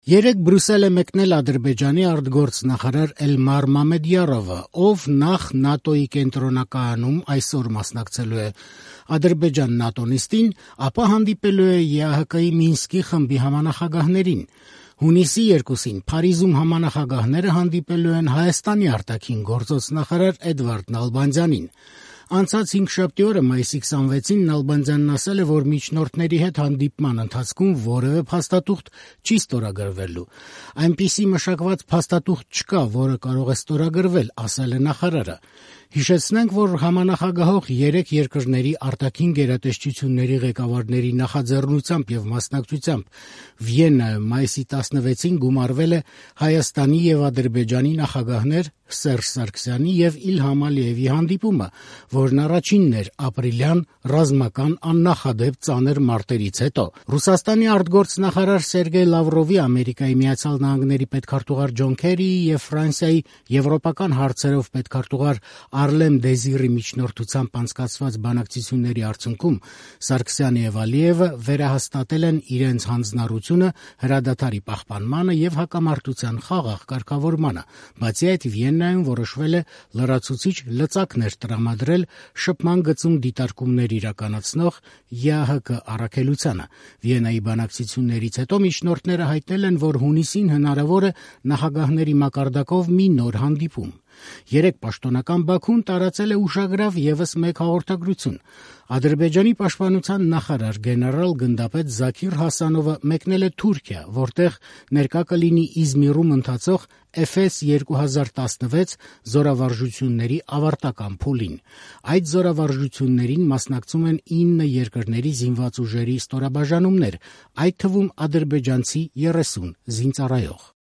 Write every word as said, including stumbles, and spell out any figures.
Երեկ Բրյուսել է մեկնել Ադրբեջանի արտգործնախարար Էլմար Մամեդյարովը, ով նախ ՆԱՏՕ-ի կենտրոնակայանում այսօր մասնակցելու է Ադրբեջան ՆԱՏՕ նիստին, ապա հանդիպելու է ԵԱՀԿ-ի Մինսկի խմբի համանախագահներին։ Հունիսի երկուսին Փարիզում համանախագահները հանդիպելու են Հայաստանի արտաքին գործոց նախարար Էդվարդ Նալբանդյանին։ Անցած հինգշաբթի օրը մայիսի քսանվեցին Նալբանդյանն ասել է, որ միջնորդների հետ հանդիպման ընթացքում որևէ փաստաթուղթ չի ստորագրվելու։ Այնպիսի մշակված փաստաթուղթ չկա, որը կարող է ստորագրվել, ասել է նախարարը։ Հիշեցնենք, որ համանախագահող երեք երկրների արտաքին գերատեսչությունների ղեկավարների նախաձեռնությամբ եւ մասնակցությամբ Վիեննայում մայիսի տասնվեցին գումարվել է Հայաստանի եւ Ադրբեջանի նախագահներ Սերժ Սարգսյանի եւ Իլհամ Ալիևի հանդիպումը, որն առաջինն էր ապրիլյան ռազմական աննախադեպ ծանր մարտերից հետո։ Ռուսաստանի արտգործնախարար Սերգեյ Լավրովի, Ամերիկայի Միացյալ Նահանգների պետքարտուղար Ջոն Քերիի եւ Ֆրանսիայի եվրոպական հարցերով պետքարտուղար Արլեմ Դեզիրի միջնորդությամբ անցկացված բանակցությունների արդյունքում Սարգսյանը եւ Ալիևը վերահաստատել են իրենց հանձնառությունը հրադադարի պահպանմանը եւ հակամարտության խաղաղ կարգավորմանը։ Բացի այդ, Վիեննայում որոշվել է լրացուցիչ լծակներ տրամադրել շփման գծում դիտարկումներ իրականացնող ԵԱՀԿ առաքելությանը։ Վիեննայի բանակցություններից հետո միջնորդները հայտնել են, որ հունիսին հնարավոր է նախագահների մակարդակով մի նոր հանդիպում։ Երեկ պաշտոնական Բաքուն տարածել է ուշագրավ եւս մեկ հաղորդագրություն։ Ադրբեջանի պաշտպանության նախարար գեներալ գնդապետ Զաքիր Հասանովը մեկնել է Թուրքիա, որտեղ ներկա կլինի Իզմիրում ընթացող Էֆես երկու հազար տասնվեց զորավարժությունների ավարտական փուլին։ Այդ զորավարժություններին մասնակցում են ինը երկրների զինված ուժերի ստորաբաժանումներ, այդ թվում ադրբեջանցի երեսուն զինծառայող։